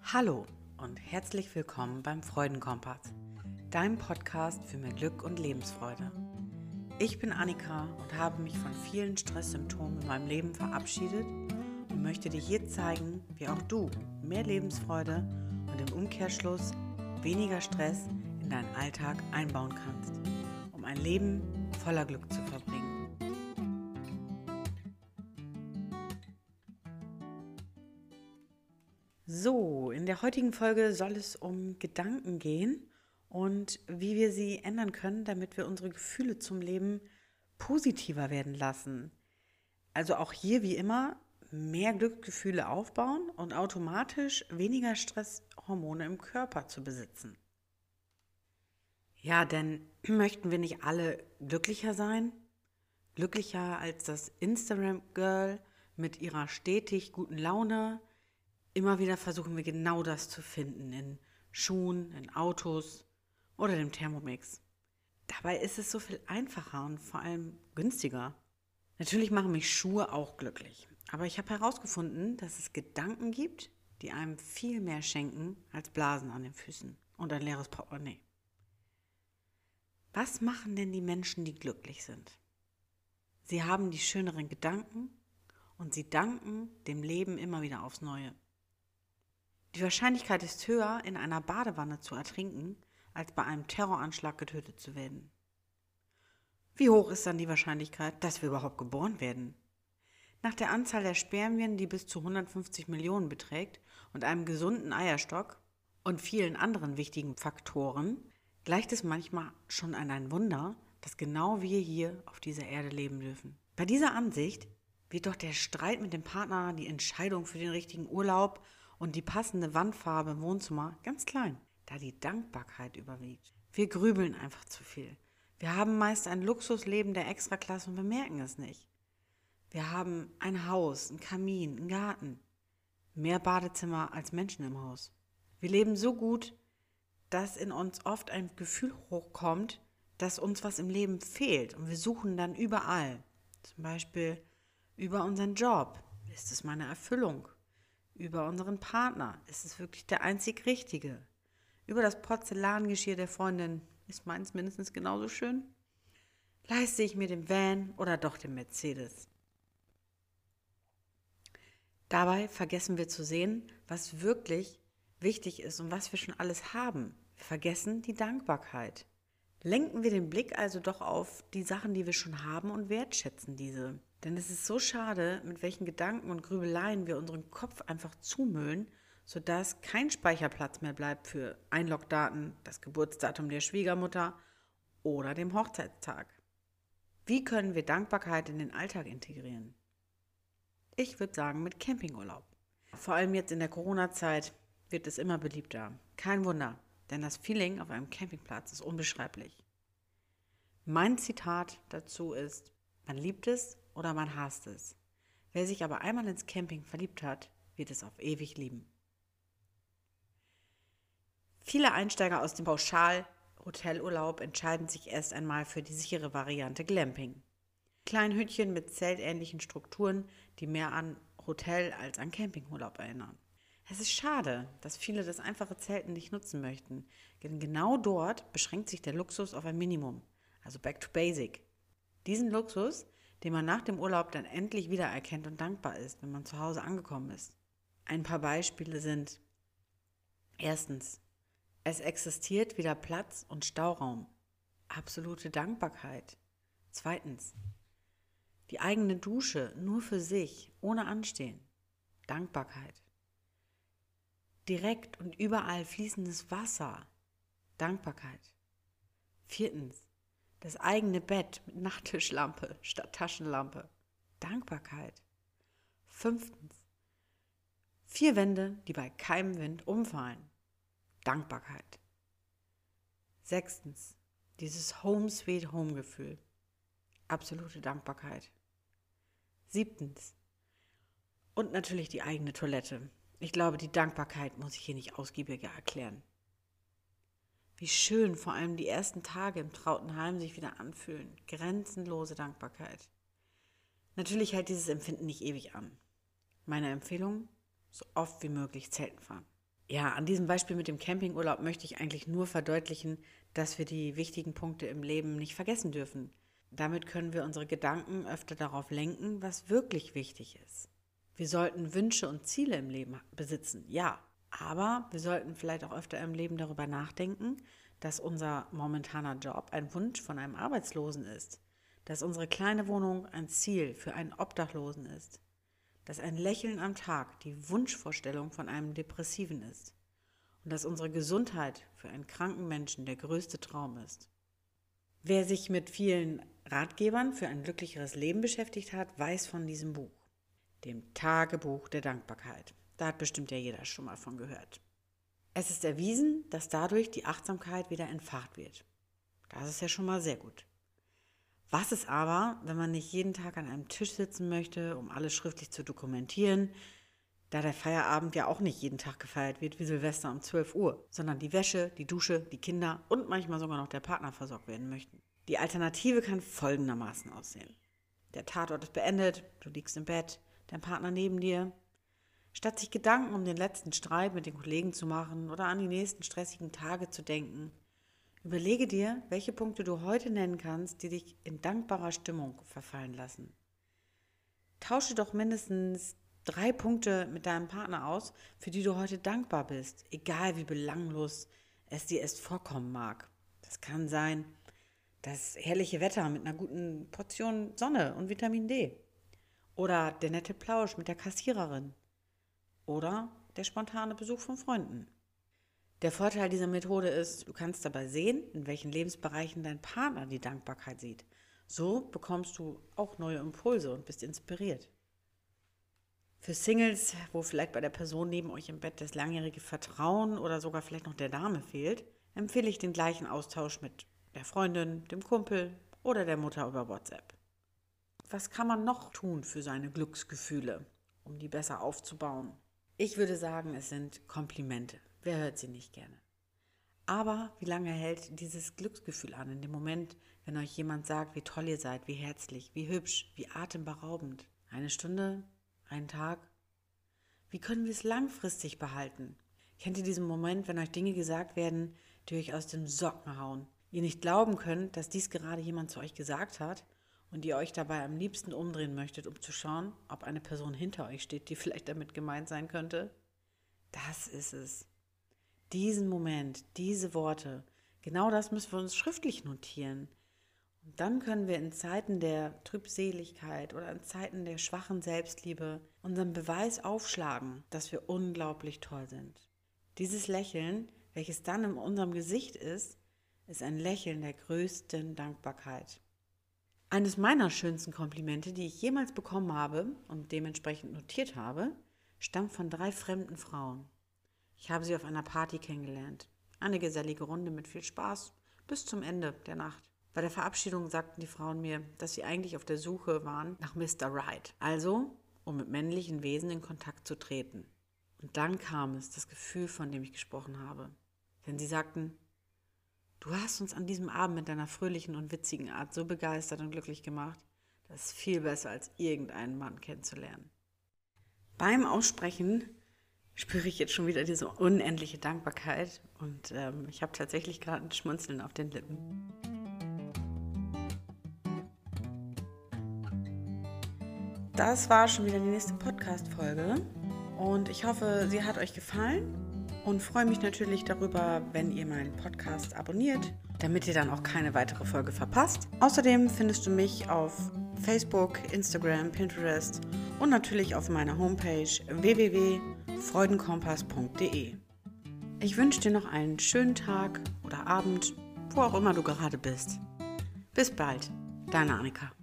Hallo und herzlich willkommen beim Freudenkompass, deinem Podcast für mehr Glück und Lebensfreude. Ich bin Annika und habe mich von vielen Stresssymptomen in meinem Leben verabschiedet und möchte dir hier zeigen, wie auch du mehr Lebensfreude und im Umkehrschluss weniger Stress in deinen Alltag einbauen kannst, um ein Leben voller Glück zu verbringen. So, in der heutigen Folge soll es um Gedanken gehen und wie wir sie ändern können, damit wir unsere Gefühle zum Leben positiver werden lassen. Also auch hier wie immer mehr Glücksgefühle aufbauen und automatisch weniger Stresshormone im Körper zu besitzen. Ja, denn möchten wir nicht alle glücklicher sein? Glücklicher als das Instagram-Girl mit ihrer stetig guten Laune? Immer wieder versuchen wir genau das zu finden in Schuhen, in Autos oder dem Thermomix. Dabei ist es so viel einfacher und vor allem günstiger. Natürlich machen mich Schuhe auch glücklich, aber ich habe herausgefunden, dass es Gedanken gibt, die einem viel mehr schenken als Blasen an den Füßen und ein leeres Portemonnaie. Was machen denn die Menschen, die glücklich sind? Sie haben die schöneren Gedanken und sie danken dem Leben immer wieder aufs Neue. Die Wahrscheinlichkeit ist höher, in einer Badewanne zu ertrinken, als bei einem Terroranschlag getötet zu werden. Wie hoch ist dann die Wahrscheinlichkeit, dass wir überhaupt geboren werden? Nach der Anzahl der Spermien, die bis zu 150 Millionen beträgt, und einem gesunden Eierstock und vielen anderen wichtigen Faktoren, gleicht es manchmal schon an ein Wunder, dass genau wir hier auf dieser Erde leben dürfen. Bei dieser Ansicht wird doch der Streit mit dem Partner, die Entscheidung für den richtigen Urlaub und die passende Wandfarbe im Wohnzimmer ganz klein, da die Dankbarkeit überwiegt. Wir grübeln einfach zu viel. Wir haben meist ein Luxusleben der Extraklasse und bemerken es nicht. Wir haben ein Haus, einen Kamin, einen Garten, mehr Badezimmer als Menschen im Haus. Wir leben so gut, dass in uns oft ein Gefühl hochkommt, dass uns was im Leben fehlt und wir suchen dann überall. Zum Beispiel über unseren Job. Ist es meine Erfüllung? Über unseren Partner. Ist es wirklich der einzig Richtige? Über das Porzellangeschirr der Freundin. Ist meins mindestens genauso schön? Leiste ich mir den Van oder doch den Mercedes? Dabei vergessen wir zu sehen, was wirklich wichtig ist und was wir schon alles haben. Wir vergessen die Dankbarkeit. Lenken wir den Blick also doch auf die Sachen, die wir schon haben und wertschätzen diese. Denn es ist so schade, mit welchen Gedanken und Grübeleien wir unseren Kopf einfach zumüllen, sodass kein Speicherplatz mehr bleibt für Einlogdaten, das Geburtsdatum der Schwiegermutter oder dem Hochzeitstag. Wie können wir Dankbarkeit in den Alltag integrieren? Ich würde sagen mit Campingurlaub. Vor allem jetzt in der Corona-Zeit wird es immer beliebter. Kein Wunder, denn das Feeling auf einem Campingplatz ist unbeschreiblich. Mein Zitat dazu ist: Man liebt es oder man hasst es. Wer sich aber einmal ins Camping verliebt hat, wird es auf ewig lieben. Viele Einsteiger aus dem Pauschal-Hotelurlaub entscheiden sich erst einmal für die sichere Variante Glamping. Kleine Hütchen mit zeltähnlichen Strukturen, die mehr an Hotel als an Campingurlaub erinnern. Es ist schade, dass viele das einfache Zelten nicht nutzen möchten, denn genau dort beschränkt sich der Luxus auf ein Minimum, also back to basic. Diesen Luxus, den man nach dem Urlaub dann endlich wiedererkennt und dankbar ist, wenn man zu Hause angekommen ist. Ein paar Beispiele sind: Erstens, es existiert wieder Platz und Stauraum. Absolute Dankbarkeit. Zweitens, die eigene Dusche nur für sich, ohne Anstehen. Dankbarkeit. Direkt und überall fließendes Wasser. Dankbarkeit. Viertens, das eigene Bett mit Nachttischlampe statt Taschenlampe. Dankbarkeit. Fünftens, 4 Wände, die bei keinem Wind umfallen. Dankbarkeit. Sechstens, dieses Home Sweet Home Gefühl. Absolute Dankbarkeit. Siebtens, und natürlich die eigene Toilette. Ich glaube, die Dankbarkeit muss ich hier nicht ausgiebiger erklären. Wie schön vor allem die ersten Tage im trauten Heim sich wieder anfühlen. Grenzenlose Dankbarkeit. Natürlich hält dieses Empfinden nicht ewig an. Meine Empfehlung: so oft wie möglich Zelten fahren. Ja, an diesem Beispiel mit dem Campingurlaub möchte ich eigentlich nur verdeutlichen, dass wir die wichtigen Punkte im Leben nicht vergessen dürfen. Damit können wir unsere Gedanken öfter darauf lenken, was wirklich wichtig ist. Wir sollten Wünsche und Ziele im Leben besitzen, ja, aber wir sollten vielleicht auch öfter im Leben darüber nachdenken, dass unser momentaner Job ein Wunsch von einem Arbeitslosen ist, dass unsere kleine Wohnung ein Ziel für einen Obdachlosen ist, dass ein Lächeln am Tag die Wunschvorstellung von einem Depressiven ist und dass unsere Gesundheit für einen kranken Menschen der größte Traum ist. Wer sich mit vielen Ratgebern für ein glücklicheres Leben beschäftigt hat, weiß von diesem Buch, dem Tagebuch der Dankbarkeit. Da hat bestimmt ja jeder schon mal von gehört. Es ist erwiesen, dass dadurch die Achtsamkeit wieder entfacht wird. Das ist ja schon mal sehr gut. Was ist aber, wenn man nicht jeden Tag an einem Tisch sitzen möchte, um alles schriftlich zu dokumentieren, da der Feierabend ja auch nicht jeden Tag gefeiert wird wie Silvester um 12 Uhr, sondern die Wäsche, die Dusche, die Kinder und manchmal sogar noch der Partner versorgt werden möchten. Die Alternative kann folgendermaßen aussehen. Der Tatort ist beendet, du liegst im Bett, dein Partner neben dir. Statt sich Gedanken um den letzten Streit mit den Kollegen zu machen oder an die nächsten stressigen Tage zu denken, überlege dir, welche Punkte du heute nennen kannst, die dich in dankbarer Stimmung verfallen lassen. Tausche doch mindestens 3 Punkte mit deinem Partner aus, für die du heute dankbar bist, egal wie belanglos es dir erst vorkommen mag. Das kann sein, das herrliche Wetter mit einer guten Portion Sonne und Vitamin D. Oder der nette Plausch mit der Kassiererin. Oder der spontane Besuch von Freunden. Der Vorteil dieser Methode ist, du kannst dabei sehen, in welchen Lebensbereichen dein Partner die Dankbarkeit sieht. So bekommst du auch neue Impulse und bist inspiriert. Für Singles, wo vielleicht bei der Person neben euch im Bett das langjährige Vertrauen oder sogar vielleicht noch der Dame fehlt, empfehle ich den gleichen Austausch mit der Freundin, dem Kumpel oder der Mutter über WhatsApp. Was kann man noch tun für seine Glücksgefühle, um die besser aufzubauen? Ich würde sagen, es sind Komplimente. Wer hört sie nicht gerne? Aber wie lange hält dieses Glücksgefühl an in dem Moment, wenn euch jemand sagt, wie toll ihr seid, wie herzlich, wie hübsch, wie atemberaubend? 1 Stunde? 1 Tag? Wie können wir es langfristig behalten? Kennt ihr diesen Moment, wenn euch Dinge gesagt werden, die euch aus den Socken hauen? Ihr nicht glauben könnt, dass dies gerade jemand zu euch gesagt hat und ihr euch dabei am liebsten umdrehen möchtet, um zu schauen, ob eine Person hinter euch steht, die vielleicht damit gemeint sein könnte? Das ist es. Diesen Moment, diese Worte, genau das müssen wir uns schriftlich notieren. Und dann können wir in Zeiten der Trübseligkeit oder in Zeiten der schwachen Selbstliebe unseren Beweis aufschlagen, dass wir unglaublich toll sind. Dieses Lächeln, welches dann in unserem Gesicht ist ein Lächeln der größten Dankbarkeit. Eines meiner schönsten Komplimente, die ich jemals bekommen habe und dementsprechend notiert habe, stammt von 3 fremden Frauen. Ich habe sie auf einer Party kennengelernt. Eine gesellige Runde mit viel Spaß bis zum Ende der Nacht. Bei der Verabschiedung sagten die Frauen mir, dass sie eigentlich auf der Suche waren nach Mr. Right, also um mit männlichen Wesen in Kontakt zu treten. Und dann kam es, das Gefühl, von dem ich gesprochen habe. Denn sie sagten, du hast uns an diesem Abend mit deiner fröhlichen und witzigen Art so begeistert und glücklich gemacht, das ist viel besser, als irgendeinen Mann kennenzulernen. Beim Aussprechen spüre ich jetzt schon wieder diese unendliche Dankbarkeit und ich habe tatsächlich gerade ein Schmunzeln auf den Lippen. Das war schon wieder die nächste Podcast-Folge und ich hoffe, sie hat euch gefallen und freue mich natürlich darüber, wenn ihr meinen Podcast abonniert, damit ihr dann auch keine weitere Folge verpasst. Außerdem findest du mich auf Facebook, Instagram, Pinterest und natürlich auf meiner Homepage www.freudenkompass.de. Ich wünsche dir noch einen schönen Tag oder Abend, wo auch immer du gerade bist. Bis bald, deine Annika.